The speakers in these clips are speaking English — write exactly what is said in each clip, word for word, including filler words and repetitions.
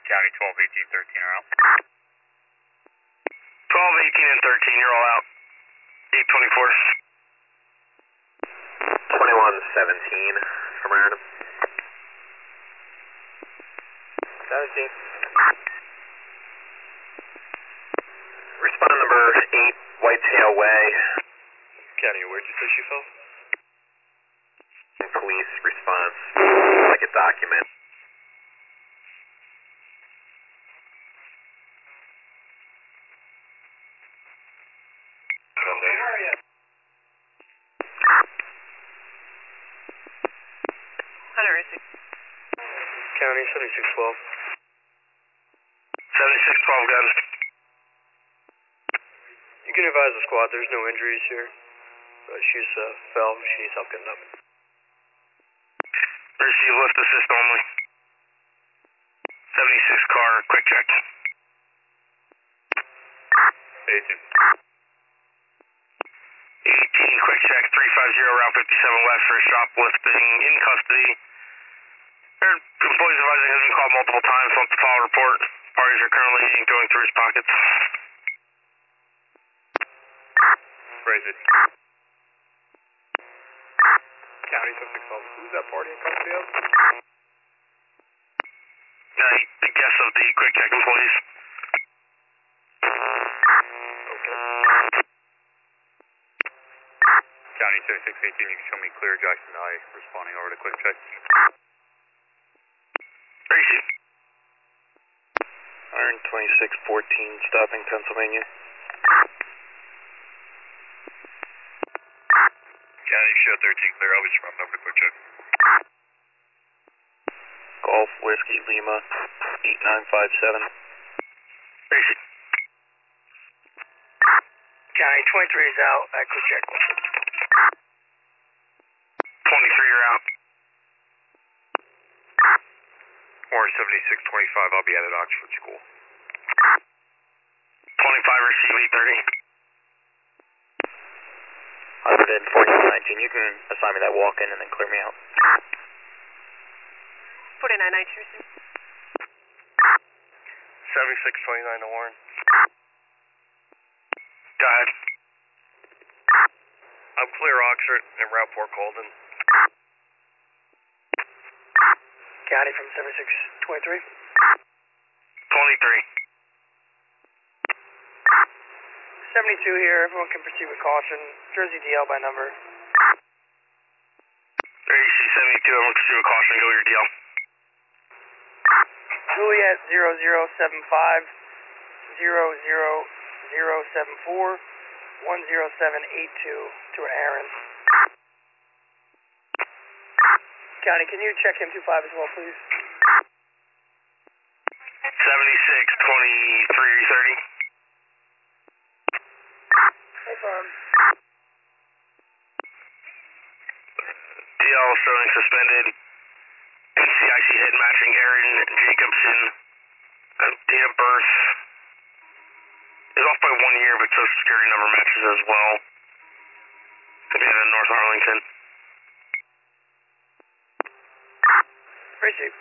County twelve, eighteen, thirteen are out. twelve, eighteen, and thirteen, you're all out. eight twenty-four. twenty-one, seventeen from random. seventeen. Respond number eight, Whitetail Way. County, where'd you say she fell? Police response, like a document. Hunter, is it? County, seventy-six twelve. seventy-six twelve, got it. You can advise the squad, there's no injuries here. But she's uh, fell, she needs help getting up. Receive lift assist only. seventy-six car, quick check. eighteen. eighteen, quick check, three five zero, Route fifty-seven West for shoplifting in custody. Their employees advising has been called multiple times, wants to file a report. Parties are currently going through his pockets. Raise it. County seventy-six twelve. Who's that party in custody of? Uh, the guess of the quick check employees. County seventy-six eighteen, you can show me clear Jackson Valley responding over to quick check. Tracy. one twenty-six fourteen, stopping Pennsylvania. County, show thirteen clear, I'll be responding over to quick check. Golf Whiskey Lima, eight nine five seven. Tracy. County, twenty-three is out at quick check. twenty-three, you're out. Orange seventy-six twenty-five, I'll be out at Oxford School. twenty-five, receive eight thirty. one fourteen nineteen, you can assign me that walk in and then clear me out. forty-nine nineteen, receive. seventy-six twenty-nine to Warren. Go ahead. I'm clear Oxford and Route four Colden. County from seventy-six twenty-three. twenty-three. seventy-two here, everyone can proceed with caution. Jersey D L by number. There you see seventy-two, everyone can proceed with caution, go your D L. Juliet zero zero seven five zero zero zero seven four one zero seven eight two to Aaron. County, can you check M twenty-five as well, please? seventy-six twenty-three thirty. Confirm. D L showing suspended. N C I C head matching Aaron Jacobson. Uh, date of birth is off by one year, but social security number matches as well. Could be out of North Arlington. Appreciate.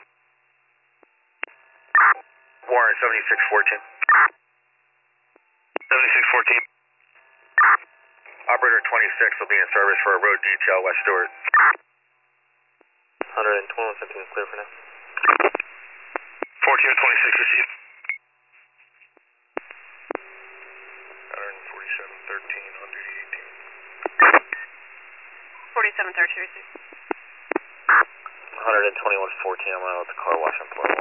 Warren, seventy-six fourteen. seventy-six fourteen. Operator twenty-six will be in service for a road detail, West Stewart. one twenty-one seventeen clear for now. fourteen twenty-six received. one forty-seven thirteen on duty eighteen. forty-seven thirteen, receive. one twenty-one fourteen, I'm out at the car wash and pull.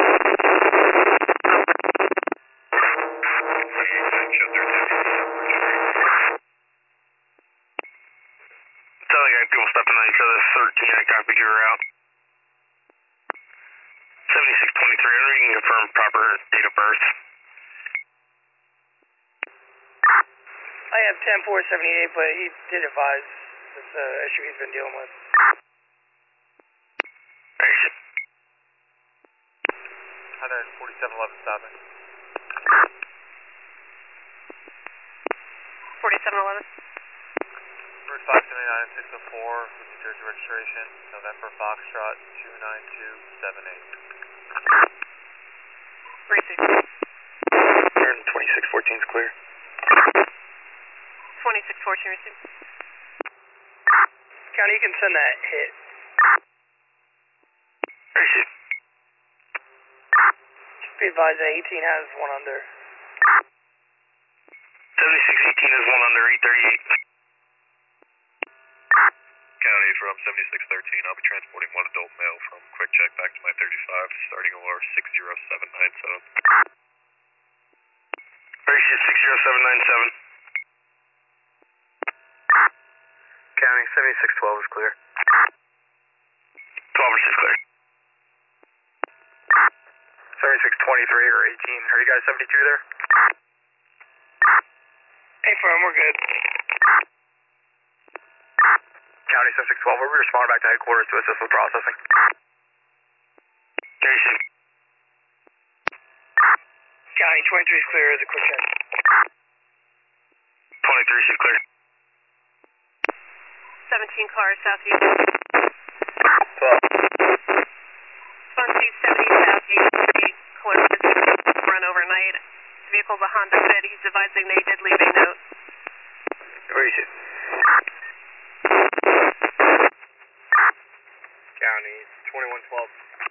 Tell the guy people stepping on each other. thirteen, I copied you were out. seventy-six twenty-three, I don't know if you can confirm proper date of birth. I have ten four seventy-eight, but he did advise this uh, issue he's been dealing with. one forty-seven eleven stopping. forty-seven eleven. Route five seventy-nine six oh four, New Jersey registration, November Foxtrot two nine two seven eight. Receive. twenty-six fourteen is clear. twenty-six fourteen, receive. County, you can send that hit. Receive. Just be advised that eighteen has one under. seventy-six eighteen is one under, eight thirty-eight. County from seventy-six thirteen, I'll be transporting one adult male from Quick Check back to my thirty-five, starting O R six zero seven nine seven. Receive six zero seven nine seven. County, seventy-six twelve is clear. twelve receive clear. seventy-six twenty-three or eighteen, are you guys seventy-two there? Hey, firm, we're good. County, seventy-six twelve, we'll be responding back to headquarters to assist with processing. Receive. County, twenty-three is clear as a quick check. twenty-three receive clear. seventeen cars southeast. twelve. Phone two seventy southeast. Clerk is run overnight. This vehicle's a Honda Fit. He's advising they did leave a note. Receive. County, twenty-one twelve.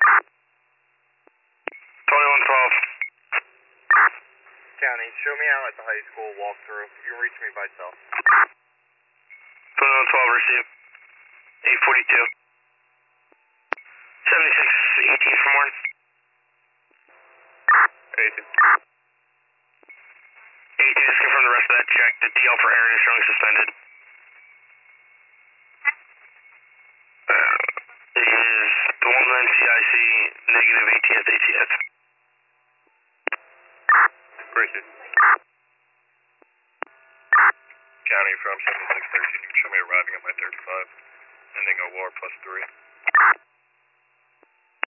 twenty-one twelve. County, show me out at the high school walkthrough. You can reach me by cell. twenty-one twelve receive. eight forty-two. seventy-six eighteen from one. eighteen. eighteen, just confirm the rest of that check. The D L for Aaron is showing suspended. Uh, it is the one nine C I C, negative eighteenth A T S. Receive. County from seventy-six thirteen, you can show me arriving at my thirty-five, ending O R plus three.